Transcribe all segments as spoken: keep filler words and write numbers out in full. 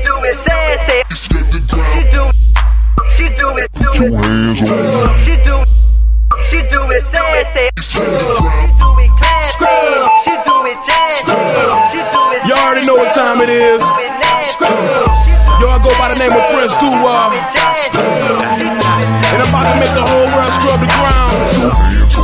do it sassy. She do, she do it, do it. She do, she do it sassy. She do it classy. She do it jazzy. She do it. You already know what time it is. Yo, I go by the name of Prince too, uh, and I'm about to make the whole world scrub the ground.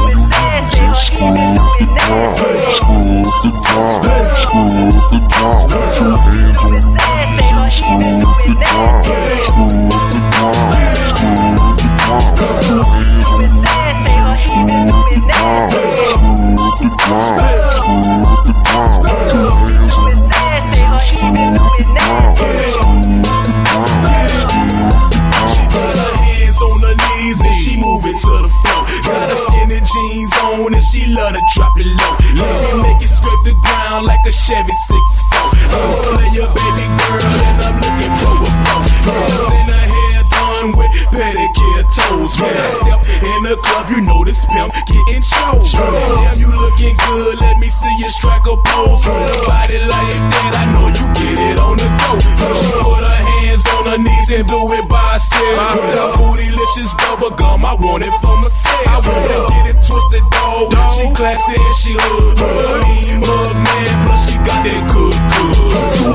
She love to drop it low. Lady make it scrape the ground like a Chevy six four. I'm a player, baby girl, and I'm looking for a pro. Nails in her hair done with pedicure toes. When I step in the club, you know this pimp getting chose. Damn, you looking good, let me see you strike a pose. With a body like that, I know you get it on the go. She put her hands on her knees and do it by herself. Sell bootylicious bubble gum, I want it for myself. I wanna get it twisted, dog. She classy and she hood, hood, eat mug, man, plus she got that good, good.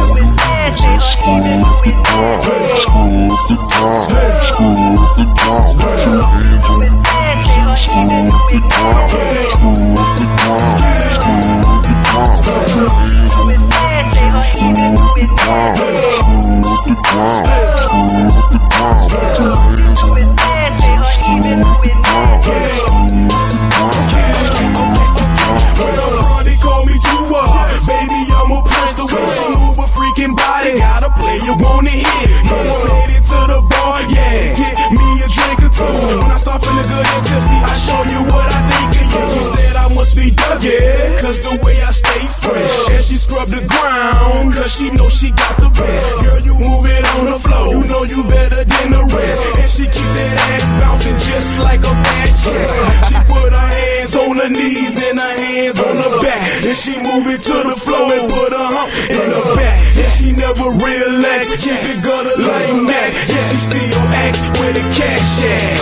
Gotta play, you wanna hit. Yeah, I'm headed to the bar, yeah. Get me a drink or two. When I start feeling good and tipsy, I show you what I think of you. She said I must be Doug, yeah, cause the way I stay fresh. And she scrubbed the ground, cause she know she got the best. Girl, you move it on the floor, you know you better than the rest. And she keep that ass bouncing just like a bad chick. She put her hands on her knees and her hands on her back. And she move it to the floor and put her hump in the back. And she never relax, keep it gutter like Mac. Yeah, she still acts where the cash at.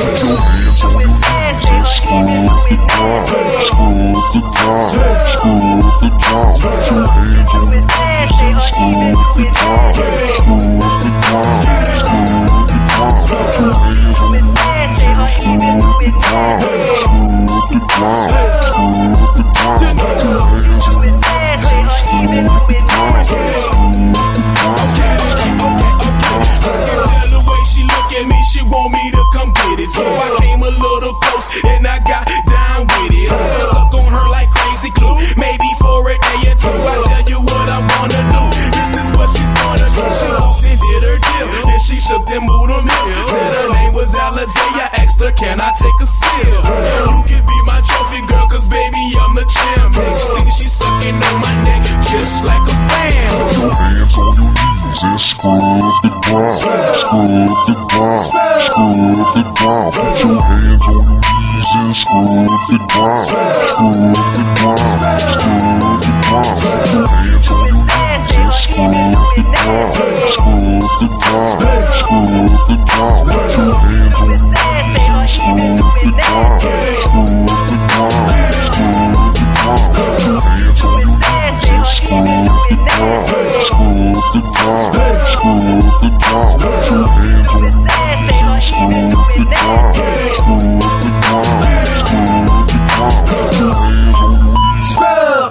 She want me to come get it, so I came a little close and I got down with it. I'm stuck on her like crazy glue, maybe for a day or two. I tell you what I'm gonna do, this is what she's gonna do. She walked and did her deal, then she shook and moved them hips. Said her name was Alizé, I asked her, can I take a sip? You can be my trophy girl, cause baby I'm the champ. Next thing she sucking on my neck, just like a fan. Put your hands on your knees and scrub the ground, scrub the ground, scrub the ground. Put your hands on your knees and scrub the ground, scrub the ground, scrub the ground. Put your hands on your knees and scrub the ground, scrub the ground, scrub the ground. Put your hands on your knees and scrub the ground, scrub the ground, scrub the ground. Put your hands on your knees and scrub the ground, scrub the ground, scrub the ground. Put your hands on your knees and scrub the ground, scrub the ground, scrub the ground. Put your hands on your knees. Scrub,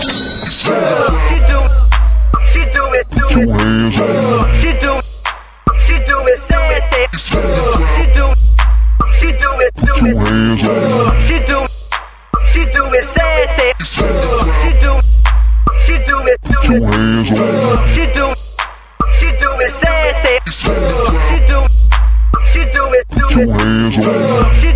scrub. She do, she do it, do it. She do, she do it, sassy. She do, she do it, do it. She do, she do it, sassy. She do, she do it, do it. She do, she do it, sassy. She do, she do it, do it. She